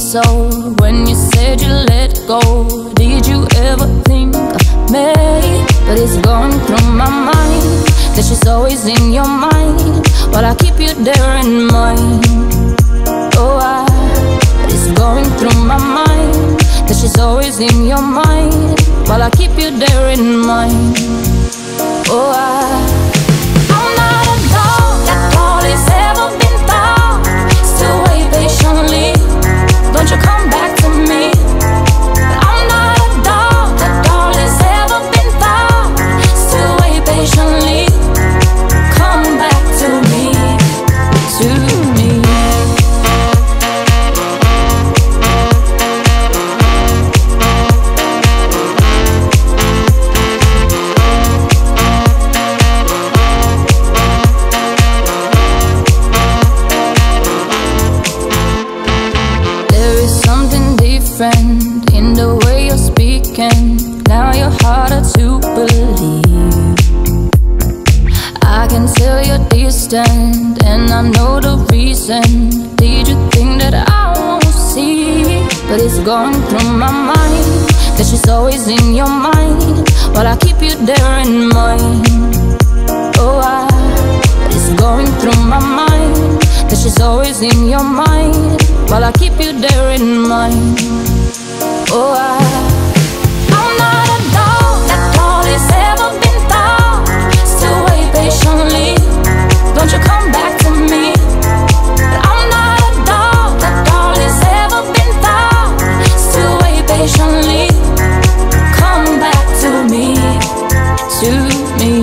So when you said you let go, did you ever think of me? But it's going through my mind that she's always in your mind, while I keep you there in mind. Oh, but it's going through my mind that she's always in your mind, while I keep you there in mind. Oh, I'm not a dog that all has ever been thought. Still wait patiently, don't you come back to me. But I'm not a dog that all has ever been thought. Still wait patiently, come back to me, to me. In the way you're speaking, now you're harder to believe. I can tell you're distant, and I know the reason. Did you think that I won't see? But it's going through my mind that she's always in your mind, while I keep you there in mind. Oh, but it's going through my mind that she's always in your mind, while I keep you there in mind. Oh, I'm not a dog that all has ever been thought. Still wait patiently, don't you come back to me. But I'm not a dog that all has ever been thought. Still wait patiently, come back to me, to me.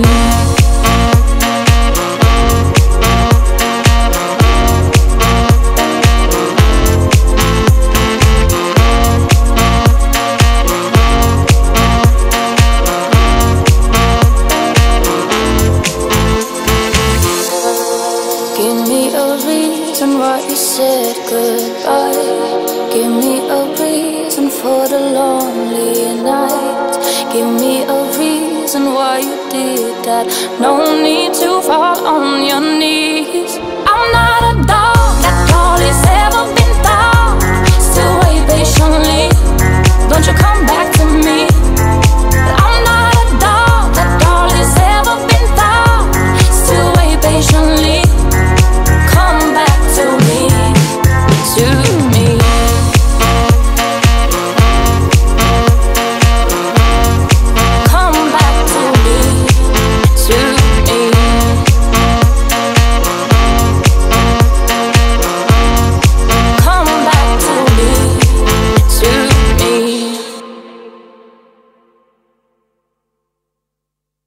Why you said goodbye. Give me a reason for the lonely night. Give me a reason why you did that. No need to fall on your knees. I'm not a dog that all has ever been thought. Still wait patiently,